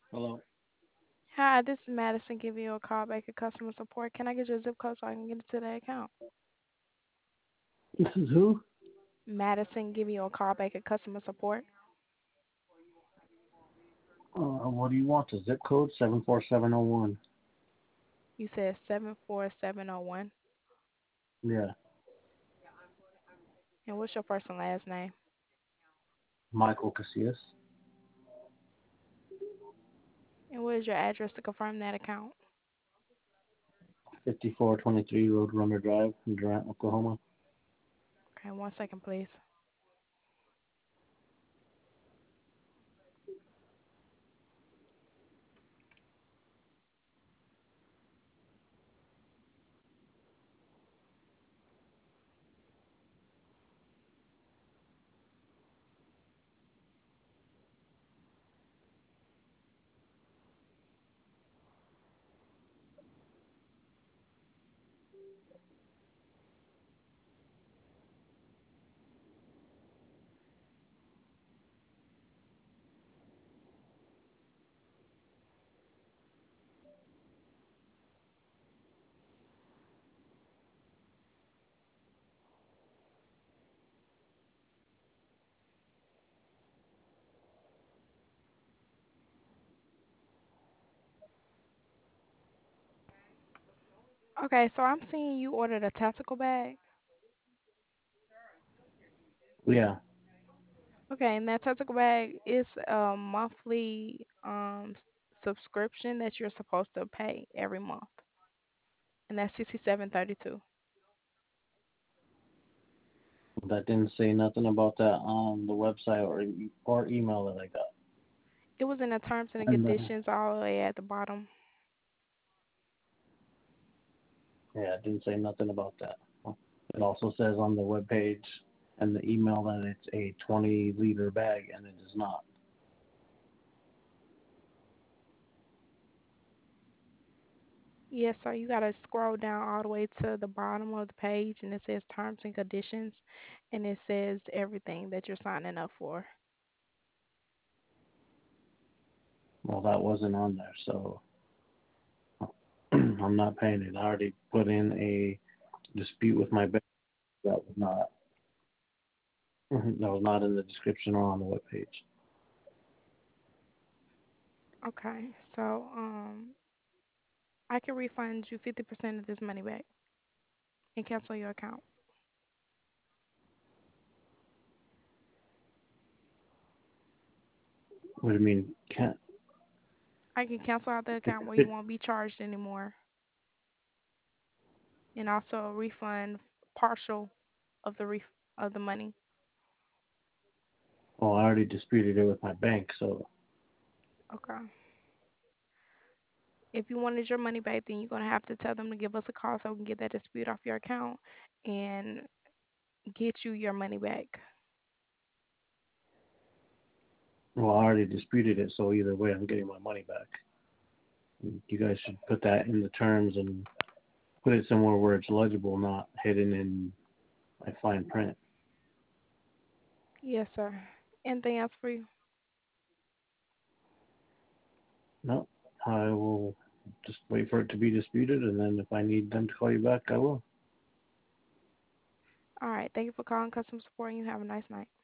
Hello. Hi, this is Madison giving you a call back at customer support. Can I get your zip code so I can get into the account? This is who? Madison giving you a call back at customer support. What do you want? The zip code 74701. You said 74701. Yeah. And what's your first and last name? Michael Casillas. And what is your address to confirm that account? 5423 Roadrunner Drive in Durant, Oklahoma. Okay, 1 second, please. Okay, so I'm seeing you ordered a tactical bag. Yeah. Okay, and that tactical bag is a monthly subscription that you're supposed to pay every month, and that's 67.32. That didn't say nothing about that on the website or email that I got. It was in the terms and And conditions all the way at the bottom. yeah, it didn't say nothing about that. It also says on the web page and the email that it's a 20-liter bag, and it is not. Yes, sir. You gotta scroll down all the way to the bottom of the page, and it says terms and conditions, and it says everything that you're signing up for. Well, that wasn't on there, so I'm not paying it. I already put in a dispute with my bank. That was not that was not in the description or on the web page. Okay, so I can refund you 50% of this money back and cancel your account. What do you mean? Can't I can cancel out the account where you it, won't be charged anymore, and also refund partial of of the money. well, I already disputed it with my bank, so Okay. If you wanted your money back, then you're gonna have to tell them to give us a call so we can get that dispute off your account and get you your money back. well, I already disputed it. So either way, I'm getting my money back. You guys should put that in the terms and put it somewhere where it's legible, not hidden in my fine print. Yes, sir. Anything else for you? No, I will just wait for it to be disputed, and then if I need them to call you back, I will. All right. Thank you for calling customer support and you have a nice night.